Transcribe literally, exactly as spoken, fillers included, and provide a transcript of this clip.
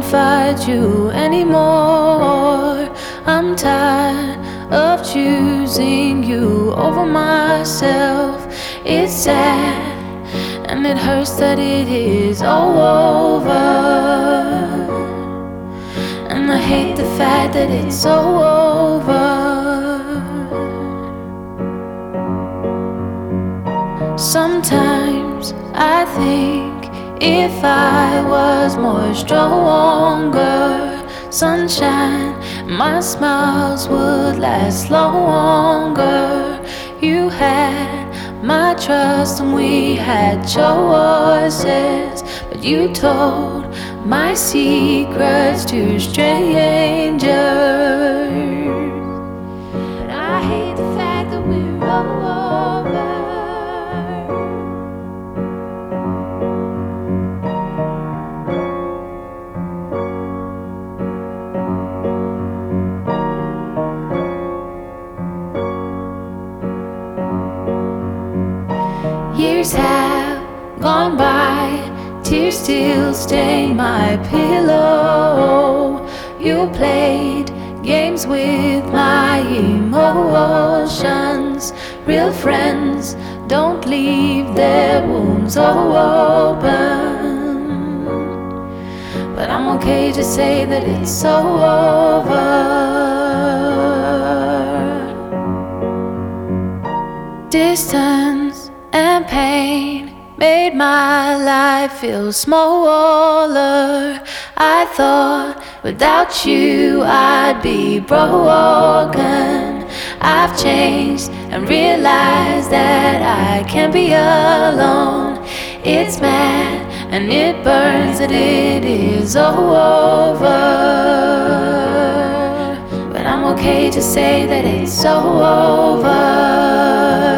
fight you anymore. I'm tired of choosing you over myself. It's sad and it hurts that it is all over. And I hate the fact that it's so over. Sometimes I think if I was more stronger, sunshine, my smiles would last longer. You had my trust and we had choices, but you told my secrets to strangers. But I hate the fact that we're over. Years have gone by, tears still stain my pillow. You played games with my emotions. Real friends don't leave their wounds open. But I'm okay to say that it's so over. Distance and pain made my life feel smaller. I thought without you I'd be broken. I've changed and realized that I can't be alone. It's mad and it burns that it is over. But I'm okay to say that it's so over.